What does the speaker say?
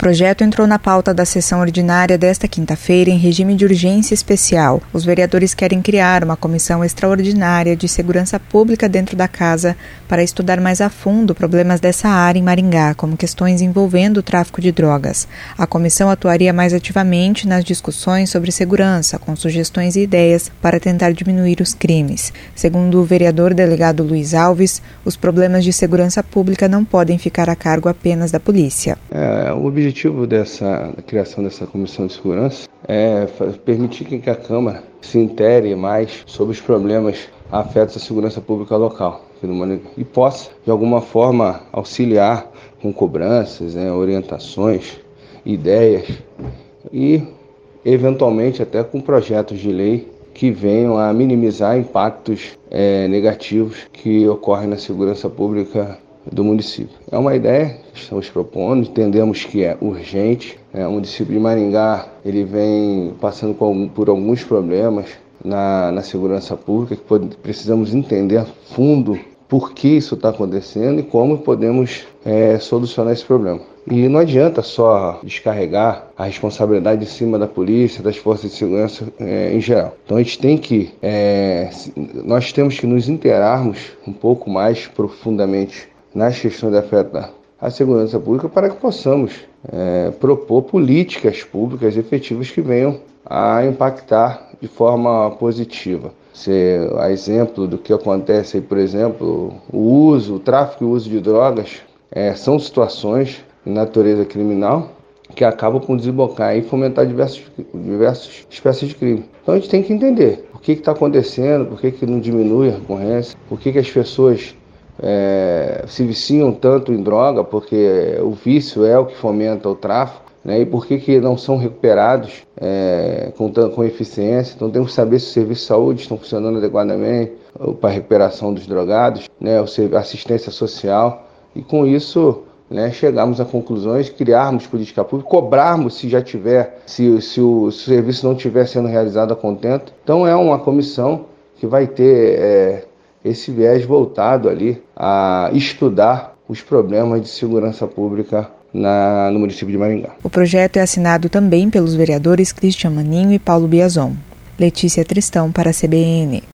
projeto entrou na pauta da sessão ordinária desta quinta-feira em regime de urgência especial. Os vereadores querem criar uma comissão extraordinária de segurança pública dentro da casa para estudar mais a fundo problemas dessa área em Maringá, como questões envolvendo o tráfico de drogas. A comissão atuaria mais ativamente nas discussões sobre segurança, com sugestões e ideias para tentar diminuir os crimes. Segundo o vereador delegado Luiz Alves, os problemas de segurança pública não podem ficar a cargo apenas da polícia. O objetivo da criação dessa comissão de segurança é permitir que a Câmara se intere mais sobre os problemas afetos à segurança pública local e possa, de alguma forma, auxiliar com cobranças, orientações, ideias e, eventualmente, até com projetos de lei que venham a minimizar impactos negativos que ocorrem na segurança pública do município. É uma ideia que estamos propondo, entendemos que é urgente. O município de Maringá ele vem passando por alguns problemas na segurança pública, que precisamos entender a fundo por que isso está acontecendo e como podemos solucionar esse problema. E não adianta só descarregar a responsabilidade em cima da polícia, das forças de segurança em geral. Então nós temos que nos inteirarmos um pouco mais profundamente nas questões afetas à segurança pública para que possamos propor políticas públicas efetivas que venham a impactar de forma positiva. A exemplo do que acontece aí, por exemplo, o tráfico e o uso de drogas são situações de natureza criminal que acabam por desembocar e fomentar diversas espécies de crime. Então a gente tem que entender o que está acontecendo, por que não diminui a recorrência, por que as pessoas se viciam tanto em droga, porque o vício é o que fomenta o tráfico, e por que não são recuperados com eficiência. Então temos que saber se os serviços de saúde estão funcionando adequadamente para a recuperação dos drogados, a assistência social, e com isso chegarmos a conclusões, criarmos política pública, cobrarmos se o serviço não estiver sendo realizado a contento. Então é uma comissão que vai ter esse viés voltado ali a estudar os problemas de segurança pública no município de Maringá. O projeto é assinado também pelos vereadores Cristian Maninho e Paulo Biazon. Letícia Tristão para a CBN.